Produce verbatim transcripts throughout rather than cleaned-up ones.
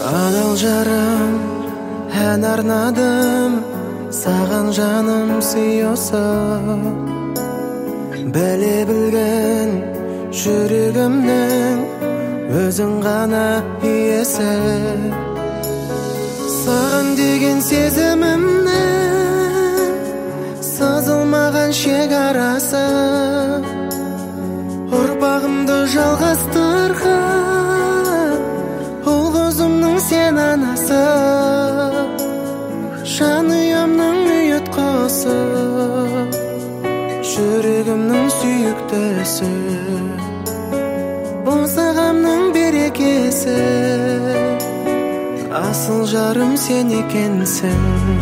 Адал жарым, ән арнадым, саған жаным сүйосып. Біле білген жүрегімнің өзің ғана иесі. Саған деген сезімімнің сызылмаған шекарасы, ұрпағымды жалғастырған ұл қызымның сен анасы. Жанұямның ұйытқысы, жүрегімнің сүйіктісі, босағамның берекесі. Асыл жарым сен екенсің.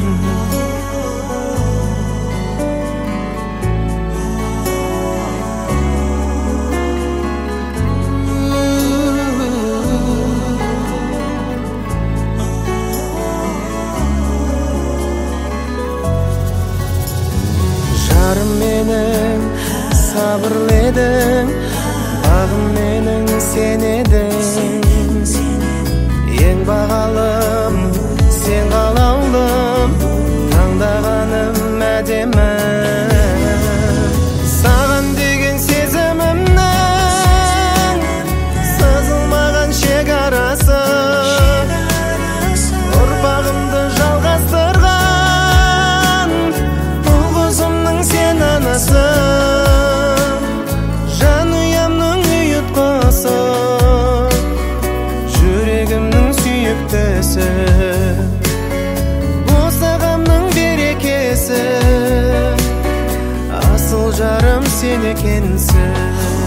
Жарым менің сабырлы едің, бағым менің сен едің. Ең бағалым сен қалаулым, таңдағаным әдемі. Саған деген сезімімнің сызылмаған шекарасы, ұрпағымды жалғастырған ұл қызымның сен анасы. Жанұямның ұйытқысы, жүрегімнің сүйіктісі, босағамның берекесі. Асыл жарым сен екенсің.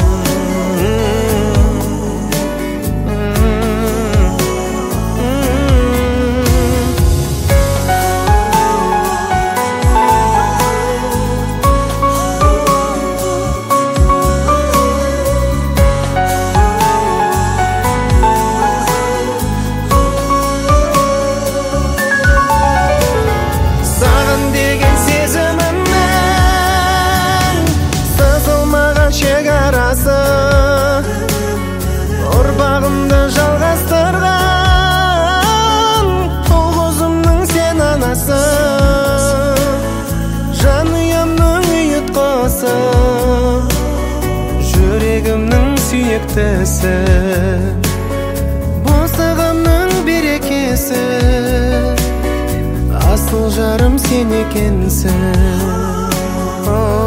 Ұрпағымды жалғастырған ұл қызымның сен анасы. Жанұямның ұйытқысы, жүрегімнің сүйіктісі, босағамның берекесі. Асыл жарым сен екенсің.